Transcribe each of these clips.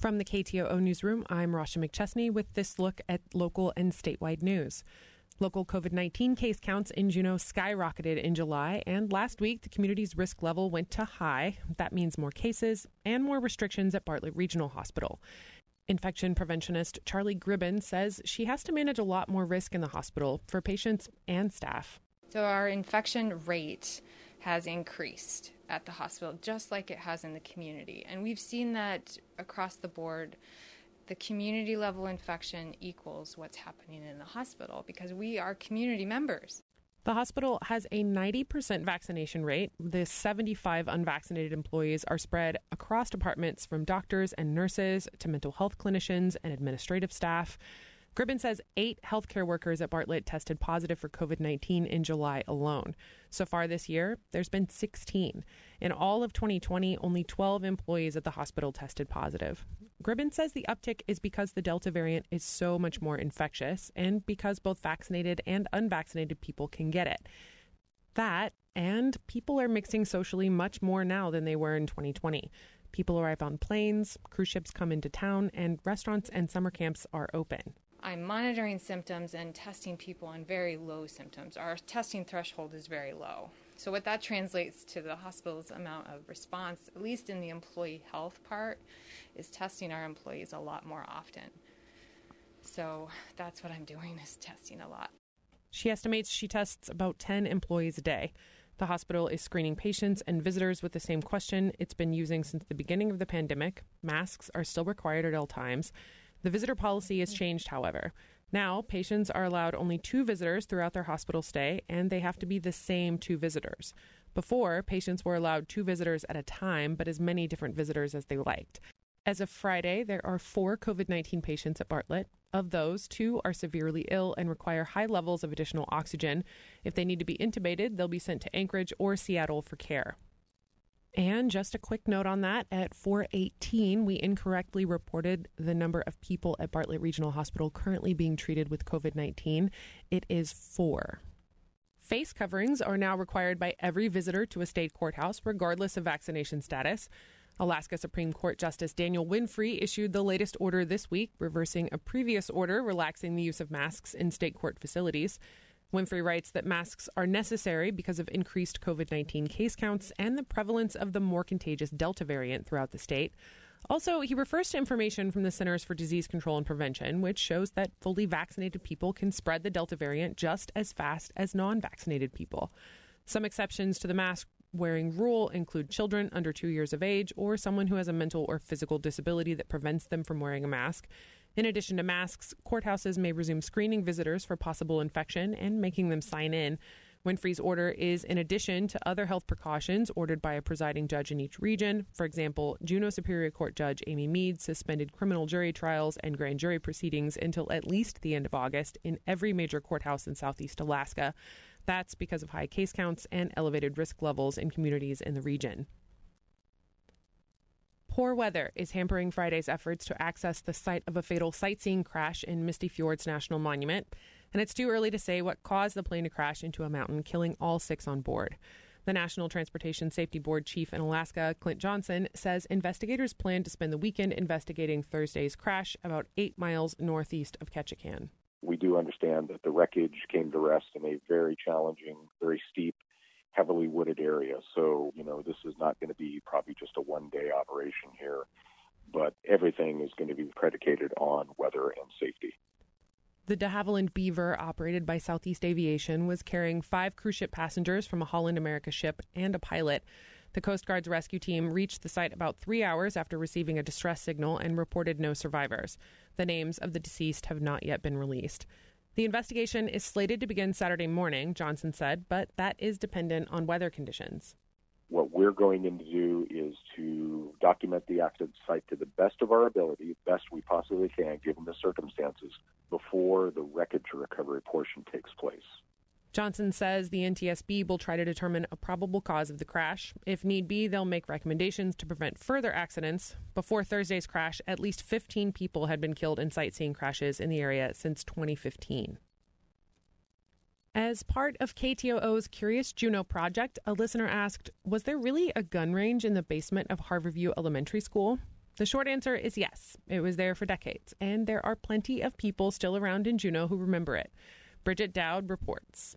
From the KTOO Newsroom, I'm Rasha McChesney with this look at local and statewide news. Local COVID-19 case counts in Juneau skyrocketed in July, and last week the community's risk level went to high. That means more cases and more restrictions at Bartlett Regional Hospital. Infection preventionist Charlie Gribben says she has to manage a lot more risk in the hospital for patients and staff. So our infection rate has increased at the hospital, just like it has in the community. And we've seen that across the board. The community level infection equals what's happening in the hospital because we are community members. The hospital has a 90% vaccination rate. The 75 unvaccinated employees are spread across departments from doctors and nurses to mental health clinicians and administrative staff. Gribben says 8 healthcare workers at Bartlett tested positive for COVID-19 in July alone. So far this year, there's been 16. In all of 2020, only 12 employees at the hospital tested positive. Gribben says the uptick is because the Delta variant is so much more infectious and because both vaccinated and unvaccinated people can get it. That, and people are mixing socially much more now than they were in 2020. People arrive on planes, cruise ships come into town, and restaurants and summer camps are open. I'm monitoring symptoms and testing people on very low symptoms. Our testing threshold is very low. So what that translates to the hospital's amount of response, at least in the employee health part, is testing our employees a lot more often. So that's what I'm doing, is testing a lot. She estimates she tests about 10 employees a day. The hospital is screening patients and visitors with the same question it's been using since the beginning of the pandemic. Masks are still required at all times. The visitor policy has changed, however. Now, patients are allowed only 2 visitors throughout their hospital stay, and they have to be the same 2 visitors. Before, patients were allowed 2 visitors at a time, but as many different visitors as they liked. As of Friday, there are 4 COVID-19 patients at Bartlett. Of those, 2 are severely ill and require high levels of additional oxygen. If they need to be intubated, they'll be sent to Anchorage or Seattle for care. And just a quick note on that, at 4:18, we incorrectly reported the number of people at Bartlett Regional Hospital currently being treated with COVID-19. It is 4. Face coverings are now required by every visitor to a state courthouse, regardless of vaccination status. Alaska Supreme Court Justice Daniel Winfrey issued the latest order this week, reversing a previous order relaxing the use of masks in state court facilities. Winfrey writes that masks are necessary because of increased COVID-19 case counts and the prevalence of the more contagious Delta variant throughout the state. Also, he refers to information from the Centers for Disease Control and Prevention, which shows that fully vaccinated people can spread the Delta variant just as fast as non-vaccinated people. Some exceptions to the mask wearing rule include children under 2 years of age or someone who has a mental or physical disability that prevents them from wearing a mask. In addition to masks, courthouses may resume screening visitors for possible infection and making them sign in. Winfrey's order is in addition to other health precautions ordered by a presiding judge in each region. For example, Juneau Superior Court Judge Amy Mead suspended criminal jury trials and grand jury proceedings until at least the end of August in every major courthouse in southeast Alaska. That's because of high case counts and elevated risk levels in communities in the region. Poor weather is hampering Friday's efforts to access the site of a fatal sightseeing crash in Misty Fjords National Monument, and it's too early to say what caused the plane to crash into a mountain, killing all 6 on board. The National Transportation Safety Board chief in Alaska, Clint Johnson, says investigators plan to spend the weekend investigating Thursday's crash about 8 miles northeast of Ketchikan. We do understand that the wreckage came to rest in a very challenging, very steep, heavily wooded area. So, this is not going to be probably just a one-day operation here, but everything is going to be predicated on weather and safety. The de Havilland Beaver, operated by Southeast Aviation, was carrying 5 cruise ship passengers from a Holland America ship and a pilot. The Coast Guard's rescue team reached the site about 3 hours after receiving a distress signal and reported no survivors. The names of the deceased have not yet been released. The investigation is slated to begin Saturday morning, Johnson said, but that is dependent on weather conditions. What we're going in to do is to document the accident site to the best of our ability, best we possibly can, given the circumstances, before the wreckage recovery portion takes place. Johnson says the NTSB will try to determine a probable cause of the crash. If need be, they'll make recommendations to prevent further accidents. Before Thursday's crash, at least 15 people had been killed in sightseeing crashes in the area since 2015. As part of KTOO's Curious Juneau project, a listener asked, was there really a gun range in the basement of Harborview Elementary School? The short answer is yes. It was there for decades, and there are plenty of people still around in Juneau who remember it. Bridget Dowd reports.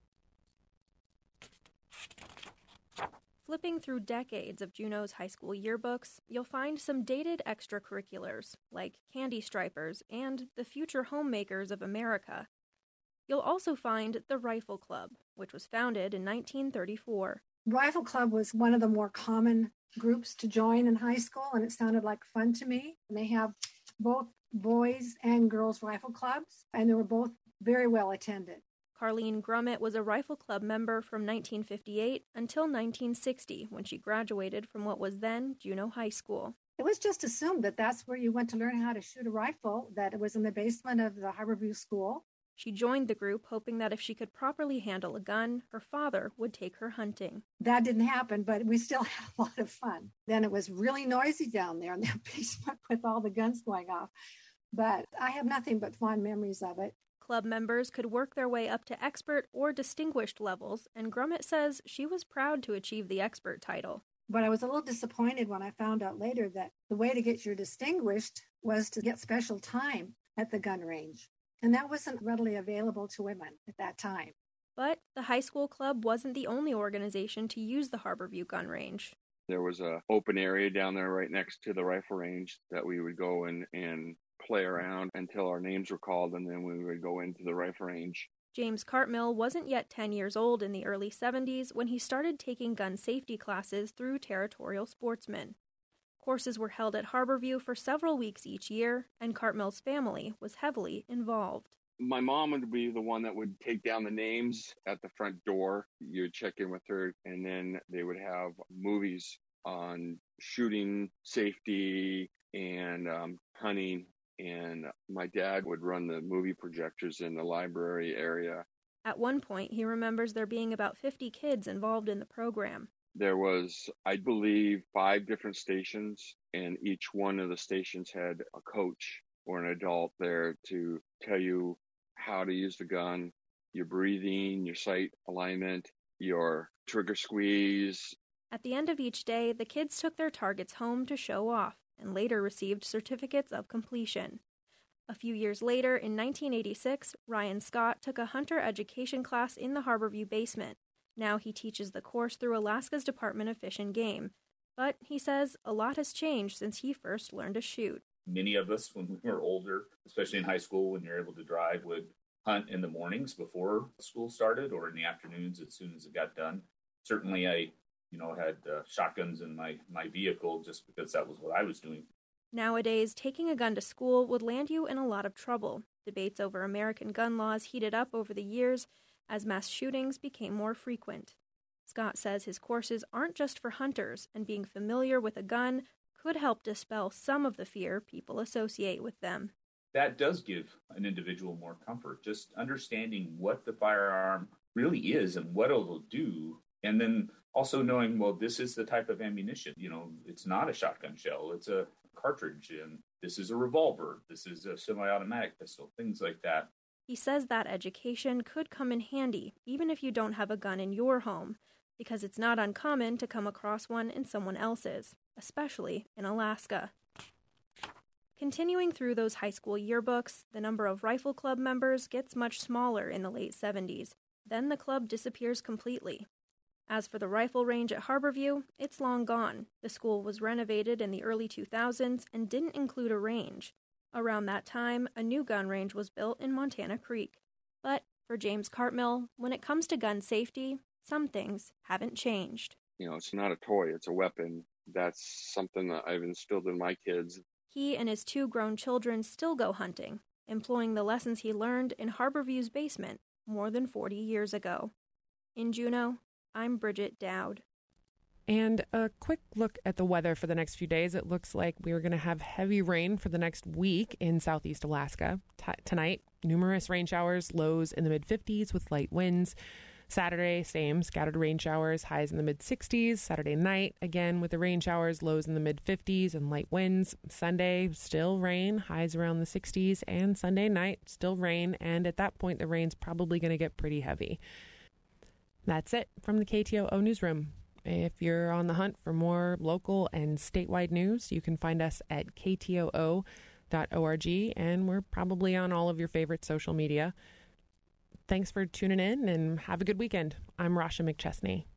Flipping through decades of Juneau's high school yearbooks, you'll find some dated extracurriculars like Candy Stripers and the Future Homemakers of America. You'll also find the Rifle Club, which was founded in 1934. Rifle Club was one of the more common groups to join in high school, and it sounded like fun to me. And they have both boys and girls rifle clubs, and they were both very well attended. Carlene Grummett was a Rifle Club member from 1958 until 1960, when she graduated from what was then Juneau High School. It was just assumed that that's where you went to learn how to shoot a rifle, that it was in the basement of the Harborview School. She joined the group hoping that if she could properly handle a gun, her father would take her hunting. That didn't happen, but we still had a lot of fun. Then it was really noisy down there in the basement with all the guns going off. But I have nothing but fond memories of it. Club members could work their way up to expert or distinguished levels, and Grummett says she was proud to achieve the expert title. But I was a little disappointed when I found out later that the way to get your distinguished was to get special time at the gun range. And that wasn't readily available to women at that time. But the high school club wasn't the only organization to use the Harborview gun range. There was an open area down there right next to the rifle range that we would go in and play around until our names were called, and then we would go into the rifle range. James Cartmill wasn't yet 10 years old in the early 70s when he started taking gun safety classes through Territorial Sportsmen. Courses were held at Harborview for several weeks each year, and Cartmill's family was heavily involved. My mom would be the one that would take down the names at the front door. You would check in with her, and then they would have movies on shooting, safety, and hunting. And my dad would run the movie projectors in the library area. At one point, he remembers there being about 50 kids involved in the program. There was, I believe, 5 different stations, and each one of the stations had a coach or an adult there to tell you how to use the gun, your breathing, your sight alignment, your trigger squeeze. At the end of each day, the kids took their targets home to show off and later received certificates of completion. A few years later, in 1986, Ryan Scott took a hunter education class in the Harborview basement. Now he teaches the course through Alaska's Department of Fish and Game. But he says a lot has changed since he first learned to shoot. Many of us, when we were older, especially in high school, when you're able to drive, would hunt in the mornings before school started or in the afternoons as soon as it got done. Certainly, I had shotguns in my vehicle just because that was what I was doing. Nowadays, taking a gun to school would land you in a lot of trouble. Debates over American gun laws heated up over the years as mass shootings became more frequent. Scott says his courses aren't just for hunters, and being familiar with a gun could help dispel some of the fear people associate with them. That does give an individual more comfort, just understanding what the firearm really is and what it'll do, and then also knowing, well, this is the type of ammunition. It's not a shotgun shell, it's a cartridge, and this is a revolver, this is a semi-automatic pistol, things like that. He says that education could come in handy, even if you don't have a gun in your home, because it's not uncommon to come across one in someone else's, especially in Alaska. Continuing through those high school yearbooks, the number of Rifle Club members gets much smaller in the late 70s. Then the club disappears completely. As for the rifle range at Harborview, it's long gone. The school was renovated in the early 2000s and didn't include a range. Around that time, a new gun range was built in Montana Creek. But for James Cartmill, when it comes to gun safety, some things haven't changed. It's not a toy, it's a weapon. That's something that I've instilled in my kids. He and his 2 grown children still go hunting, employing the lessons he learned in Harborview's basement more than 40 years ago. In Juneau, I'm Bridget Dowd. And a quick look at the weather for the next few days. It looks like we're going to have heavy rain for the next week in southeast Alaska. Tonight, numerous rain showers, lows in the mid-50s with light winds. Saturday, same, scattered rain showers, highs in the mid-60s. Saturday night, again with the rain showers, lows in the mid-50s and light winds. Sunday, still rain, highs around the 60s. And Sunday night, still rain. And at that point, the rain's probably going to get pretty heavy. That's it from the KTOO Newsroom. If you're on the hunt for more local and statewide news, you can find us at ktoo.org, and we're probably on all of your favorite social media. Thanks for tuning in, and have a good weekend. I'm Rasha McChesney.